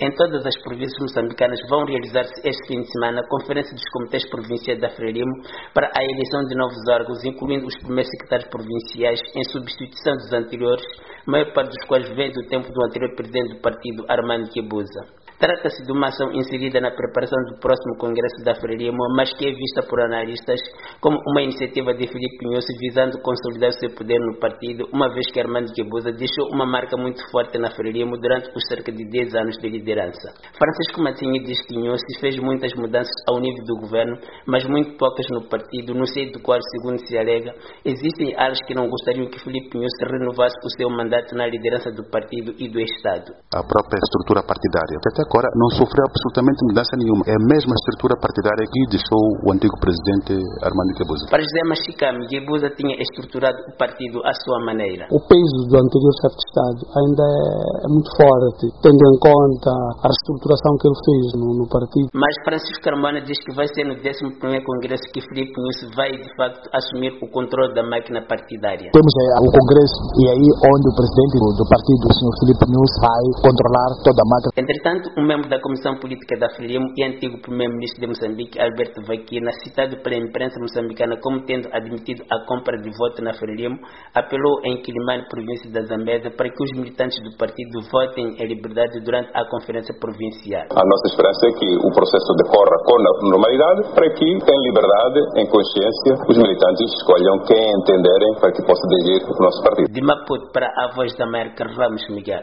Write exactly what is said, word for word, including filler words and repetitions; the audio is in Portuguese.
Em todas as províncias moçambicanas vão realizar-se este fim de semana a Conferência dos Comitês Provinciais da Frelimo para a eleição de novos órgãos, incluindo os primeiros secretários provinciais, em substituição dos anteriores, a maior parte dos quais vem do tempo do anterior presidente do partido, Armando Guebuza. Trata-se de uma ação inserida na preparação do próximo Congresso da Frelimo, mas que é vista por analistas como uma iniciativa de Filipe Nhosi visando consolidar o seu poder no partido, uma vez que Armando Guebuza deixou uma marca muito forte na Frelimo durante os cerca de dez anos de liderança. Francisco Matinho diz que Nhosi fez muitas mudanças ao nível do governo, mas muito poucas no partido, no seio do qual, segundo se alega, existem áreas que não gostariam que Filipe Nhosi renovasse o seu mandato na liderança do partido e do Estado. A própria estrutura partidária, até agora, não sofreu absolutamente mudança nenhuma. É a mesma estrutura partidária que deixou o antigo presidente Armando Guebuza. Para José Machicame, Guebuza tinha estruturado o partido à sua maneira. O peso do anterior chefe de Estado ainda é, é muito forte, tendo em conta a reestruturação que ele fez no, no partido. Mas Francisco Carmona diz que vai ser no décimo primeiro Congresso que Filipe Nhosi vai, de facto, assumir o controle da máquina partidária. Temos é, o Congresso e aí onde o presidente do, do partido, o senhor Filipe Nhosi, vai controlar toda a máquina. Entretanto, um membro da Comissão Política da Frelimo e antigo primeiro-ministro de Moçambique, Alberto Vaquina, citado pela imprensa moçambicana como tendo admitido a compra de voto na Frelimo, apelou em Quilimane, província da Zambésia, para que os militantes do partido votem em liberdade durante a conferência provincial. A nossa esperança é que o processo decorra com normalidade, para que, em liberdade, em consciência, os militantes escolham quem entenderem para que possa dirigir o nosso partido. De Maputo para a Voz da América, Ramos Miguel.